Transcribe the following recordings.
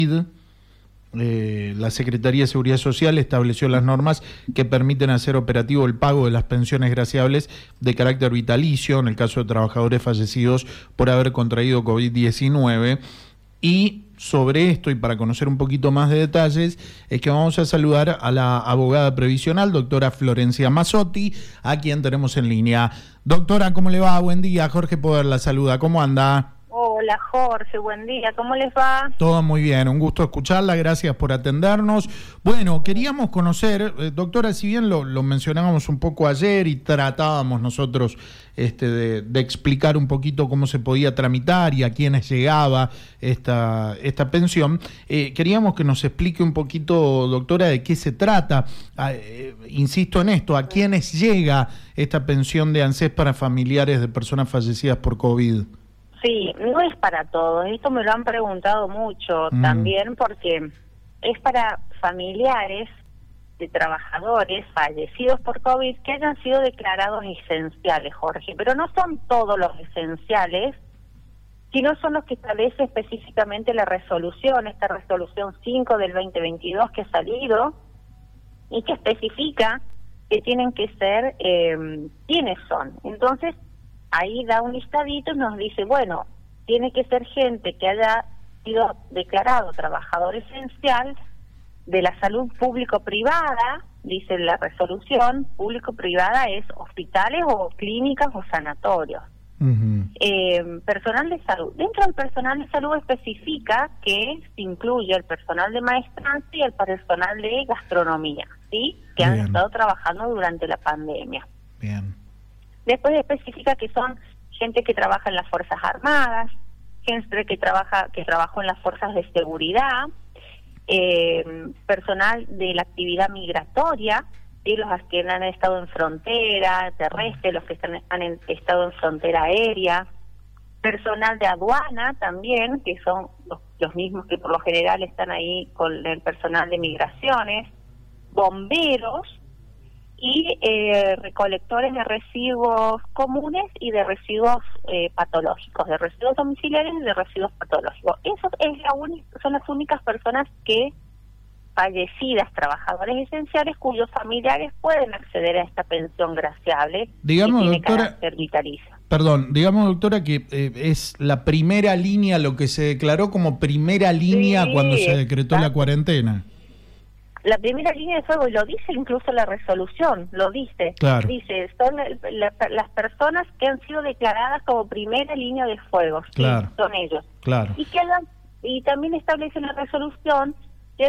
La Secretaría de Seguridad Social estableció las normas que permiten hacer operativo el pago de las pensiones graciables de carácter vitalicio en el caso de trabajadores fallecidos por haber contraído COVID-19. Y sobre esto, y para conocer un poquito más de detalles, es que vamos a saludar a la abogada previsional, doctora Florencia Mazzotti, a quien tenemos en línea. Doctora, ¿cómo le va? Buen día. Jorge Poder la saluda. ¿Cómo anda? Hola Jorge, buen día, ¿cómo les va? Todo muy bien, un gusto escucharla, gracias por atendernos. Bueno, queríamos conocer, doctora, si bien lo mencionábamos un poco ayer y tratábamos nosotros de explicar un poquito cómo se podía tramitar y a quiénes llegaba esta pensión, queríamos que nos explique un poquito, doctora, de qué se trata. Insisto en esto, ¿a quiénes llega esta pensión de ANSES para familiares de personas fallecidas por COVID? Sí, no es para todos, esto me lo han preguntado mucho también porque es para familiares de trabajadores fallecidos por COVID que hayan sido declarados esenciales, Jorge, pero no son todos los esenciales, sino son los que establece específicamente la resolución, esta resolución 5 del 2022 que ha salido y que especifica que tienen que ser quiénes son. Entonces, ahí da un listadito y nos dice, bueno, tiene que ser gente que haya sido declarado trabajador esencial de la salud público-privada, dice la resolución, público-privada es hospitales o clínicas o sanatorios. Personal de salud. Dentro del personal de salud especifica que se incluye el personal de maestranza y el personal de gastronomía, ¿sí? Que han estado trabajando durante la pandemia. Bien. Después especifica que son gente que trabaja en las Fuerzas Armadas, gente que trabajó en las Fuerzas de Seguridad, personal de la actividad migratoria, y los que han estado en frontera terrestre, los que han estado en frontera aérea, personal de aduana también, que son los mismos que por lo general están ahí con el personal de migraciones, bomberos, y recolectores de residuos comunes y de residuos patológicos, de residuos domiciliarios y de residuos patológicos. Eso son las únicas personas que fallecidas, trabajadores esenciales, cuyos familiares pueden acceder a esta pensión graciable. Digamos, que tiene doctora, carácter vitalicio. Perdón, digamos, doctora, que es la primera línea, lo que se declaró como primera línea cuando se decretó la cuarentena. La primera línea de fuego, y lo dice incluso la resolución, lo dice. Claro. Dice, son las personas que han sido declaradas como primera línea de fuego. Claro. Sí, son ellos. Claro. Y también establece la resolución que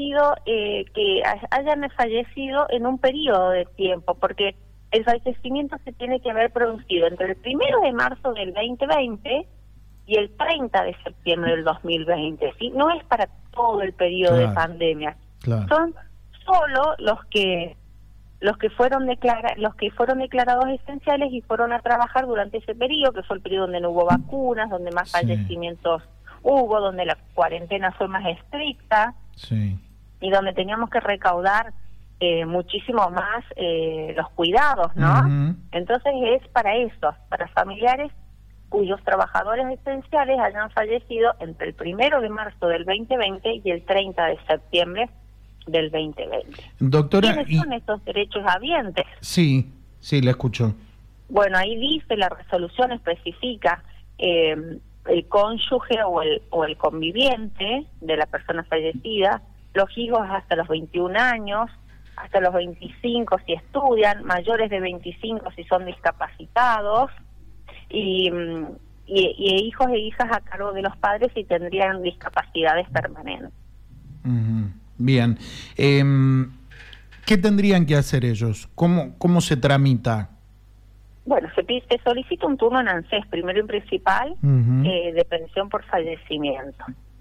hayan fallecido en un periodo de tiempo, porque el fallecimiento se tiene que haber producido entre el 1 de marzo del 2020 y el 30 de septiembre del 2020. ¿Sí? No es para todo el periodo de pandemia. Claro. Son solo los que fueron declarados esenciales y fueron a trabajar durante ese periodo, que fue el periodo donde no hubo vacunas, donde más fallecimientos hubo, donde la cuarentena fue más estricta, y donde teníamos que recaudar muchísimo más los cuidados, ¿no? Entonces es para eso, para familiares cuyos trabajadores esenciales hayan fallecido entre el 1 de marzo del 2020 y el 30 de septiembre del 2020. Doctora, ¿Quiénes son estos derechos habientes? Sí, la escucho. Bueno, ahí dice, la resolución especifica el cónyuge o el conviviente de la persona fallecida, los hijos hasta los 21 años, hasta los 25 si estudian, mayores de 25 si son discapacitados, y hijos e hijas a cargo de los padres si tendrían discapacidades permanentes. Bien. ¿Qué tendrían que hacer ellos? ¿Cómo se tramita? Bueno, se solicita un turno en ANSES, primero y principal, de pensión por fallecimiento.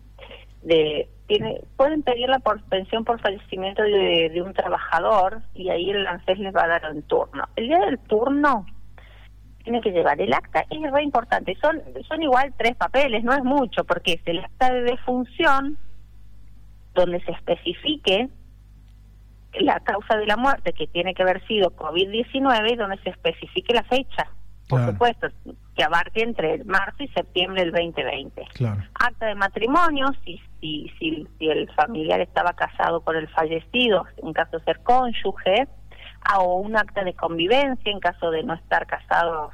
Pueden pedirla por pensión por fallecimiento de un trabajador, y ahí el ANSES les va a dar un turno. El día del turno tiene que llevar el acta, es re importante, son igual 3 papeles, no es mucho, porque es el acta de defunción, donde se especifique la causa de la muerte, que tiene que haber sido COVID-19, y donde se especifique la fecha, por supuesto, que abarque entre marzo y septiembre del 2020. Claro. Acta de matrimonio, si el familiar estaba casado con el fallecido, en caso de ser cónyuge, o un acta de convivencia en caso de no estar casados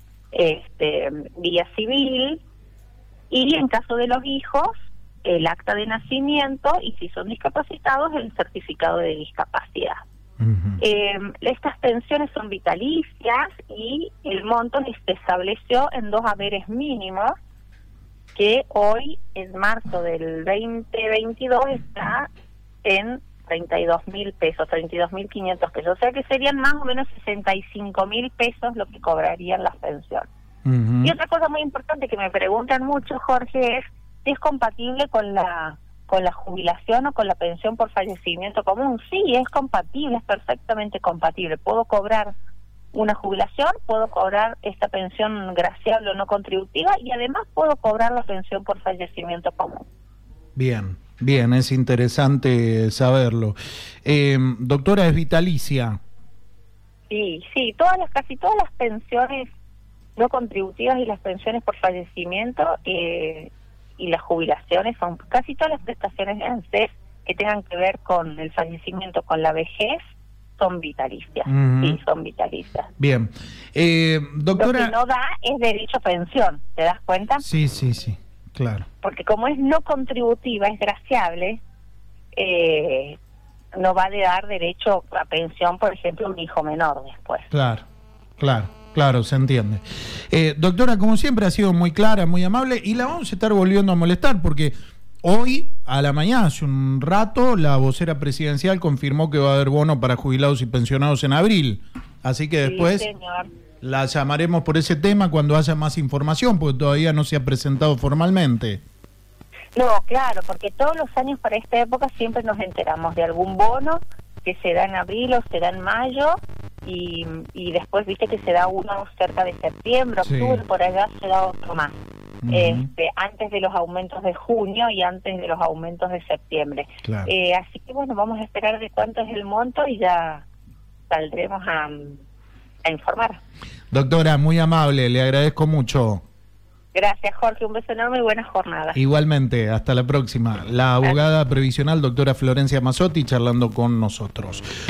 vía civil, y en caso de los hijos, el acta de nacimiento, y si son discapacitados, el certificado de discapacidad. Estas pensiones son vitalicias y el monto se estableció en 2 haberes mínimos, que hoy, en marzo del 2022, está en 32.000 pesos, 32.500 pesos. O sea que serían más o menos 65.000 pesos lo que cobrarían las pensiones. Y otra cosa muy importante que me preguntan mucho, Jorge, es si es compatible con la jubilación o con la pensión por fallecimiento común. Sí, es compatible, es perfectamente compatible. Puedo cobrar una jubilación, puedo cobrar esta pensión graciable o no contributiva, y además puedo cobrar la pensión por fallecimiento común. Bien, es interesante saberlo. Doctora, ¿es vitalicia? Sí, casi todas las pensiones no contributivas y las pensiones por fallecimiento y las jubilaciones son casi todas las prestaciones de ANSES que tengan que ver con el fallecimiento, con la vejez, son vitalicias. Sí, son vitalicias. Bien. Doctora... Lo que no da es derecho a pensión, ¿te das cuenta? Sí, claro. Porque como es no contributiva, es graciable, no va a dar derecho a pensión, por ejemplo, un hijo menor después. Claro, se entiende. Doctora, como siempre, ha sido muy clara, muy amable, y la vamos a estar volviendo a molestar porque hoy, a la mañana, hace un rato, la vocera presidencial confirmó que va a haber bono para jubilados y pensionados en abril. Así que después la llamaremos por ese tema cuando haya más información, porque todavía no se ha presentado formalmente. No, claro, porque todos los años para esta época siempre nos enteramos de algún bono que se da en abril o se da en mayo, y después viste que se da uno cerca de septiembre, octubre, por allá se da otro más. Antes de los aumentos de junio y antes de los aumentos de septiembre. Claro. Así que bueno, vamos a esperar de cuánto es el monto y ya saldremos a informar. Doctora, muy amable, le agradezco mucho. Gracias, Jorge, un beso enorme y buena jornada. Igualmente, hasta la próxima. La abogada previsional, doctora Florencia Mazzotti, charlando con nosotros.